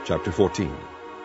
Chapter 14.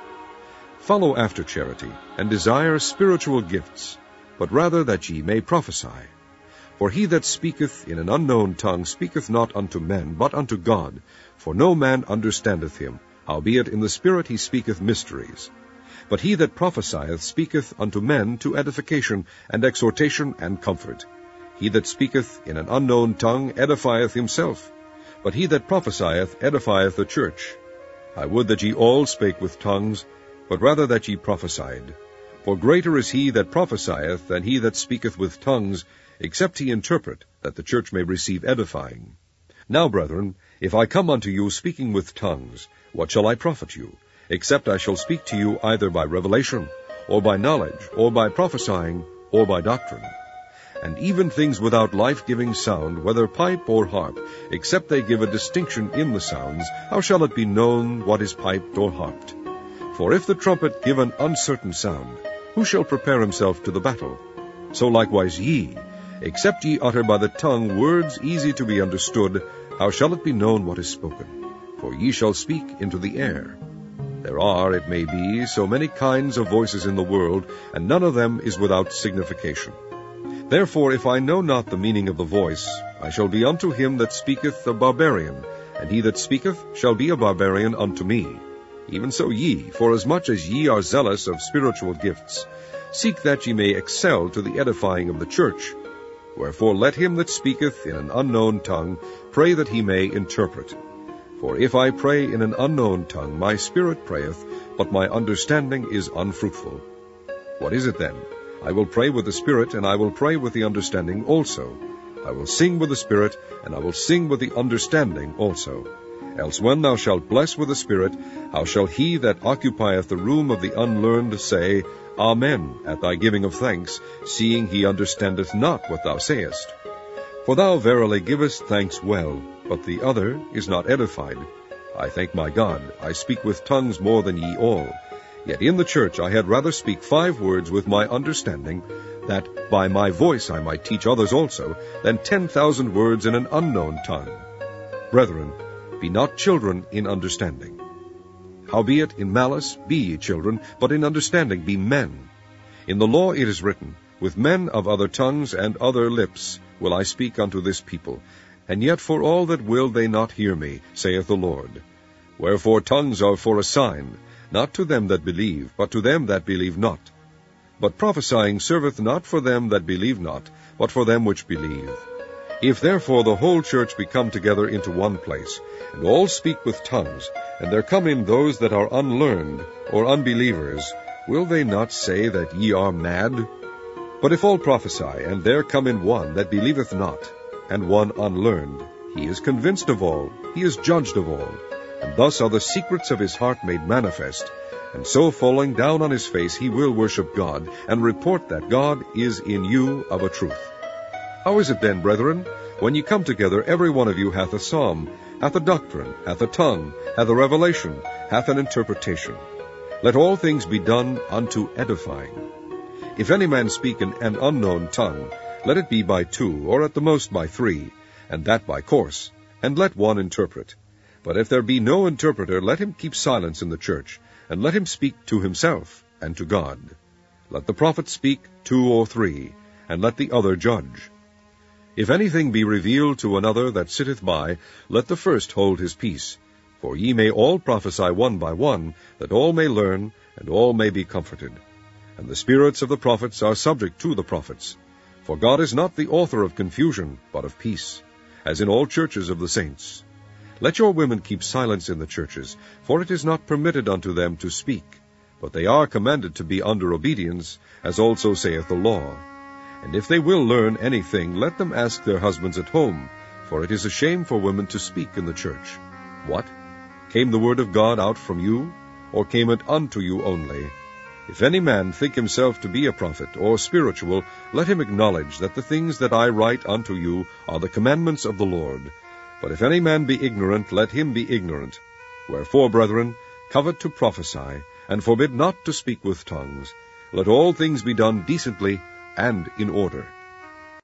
Follow after charity, and desire spiritual gifts, but rather that ye may prophesy. For he that speaketh in an unknown tongue speaketh not unto men, but unto God, for no man understandeth him, howbeit in the Spirit he speaketh mysteries. But he that prophesieth speaketh unto men to edification, and exhortation, and comfort. He that speaketh in an unknown tongue edifieth himself, but he that prophesieth edifieth the church. I would that ye all spake with tongues, but rather that ye prophesied. For greater is he that prophesieth than he that speaketh with tongues, except he interpret, that the church may receive edifying. Now, brethren, if I come unto you speaking with tongues, what shall I profit you, except I shall speak to you either by revelation, or by knowledge, or by prophesying, or by doctrine? And even things without life-giving sound, whether pipe or harp, except they give a distinction in the sounds, how shall it be known what is piped or harped? For if the trumpet give an uncertain sound, who shall prepare himself to the battle? So likewise ye, except ye utter by the tongue words easy to be understood, how shall it be known what is spoken? For ye shall speak into the air. There are, it may be, so many kinds of voices in the world, and none of them is without signification. Therefore, if I know not the meaning of the voice, I shall be unto him that speaketh a barbarian, and he that speaketh shall be a barbarian unto me. Even so ye, forasmuch as ye are zealous of spiritual gifts, seek that ye may excel to the edifying of the church. Wherefore let him that speaketh in an unknown tongue pray that he may interpret. For if I pray in an unknown tongue, my spirit prayeth, but my understanding is unfruitful. What is it then? I will pray with the Spirit, and I will pray with the understanding also. I will sing with the Spirit, and I will sing with the understanding also. Else when thou shalt bless with the Spirit, how shall he that occupieth the room of the unlearned say, Amen, at thy giving of thanks, seeing he understandeth not what thou sayest? For thou verily givest thanks well, but the other is not edified. I thank my God, I speak with tongues more than ye all. Yet in the church I had rather speak 5 words with my understanding, that by my voice I might teach others also, than 10,000 words in an unknown tongue. Brethren, be not children in understanding. Howbeit in malice be ye children, but in understanding be men. In the law it is written, With men of other tongues and other lips will I speak unto this people, and yet for all that will they not hear me, saith the Lord. Wherefore tongues are for a sign, not to them that believe, but to them that believe not. But prophesying serveth not for them that believe not, but for them which believe. If therefore the whole church be come together into one place, and all speak with tongues, and there come in those that are unlearned, or unbelievers, will they not say that ye are mad? But if all prophesy, and there come in one that believeth not, and one unlearned, he is convinced of all, he is judged of all. And thus are the secrets of his heart made manifest, and so falling down on his face he will worship God, and report that God is in you of a truth. How is it then, brethren, when ye come together, every one of you hath a psalm, hath a doctrine, hath a tongue, hath a revelation, hath an interpretation? Let all things be done unto edifying. If any man speak in an unknown tongue, let it be by 2, or at the most by 3, and that by course, and let one interpret. But if there be no interpreter, let him keep silence in the church, and let him speak to himself and to God. Let the prophet speak 2 or 3, and let the other judge. If anything be revealed to another that sitteth by, let the first hold his peace. For ye may all prophesy one by one, that all may learn, and all may be comforted. And the spirits of the prophets are subject to the prophets. For God is not the author of confusion, but of peace, as in all churches of the saints. Let your women keep silence in the churches, for it is not permitted unto them to speak, but they are commanded to be under obedience, as also saith the law. And if they will learn anything, let them ask their husbands at home, for it is a shame for women to speak in the church. What? Came the word of God out from you, or came it unto you only? If any man think himself to be a prophet, or spiritual, let him acknowledge that the things that I write unto you are the commandments of the Lord. But if any man be ignorant, let him be ignorant. Wherefore, brethren, covet to prophesy, and forbid not to speak with tongues. Let all things be done decently and in order.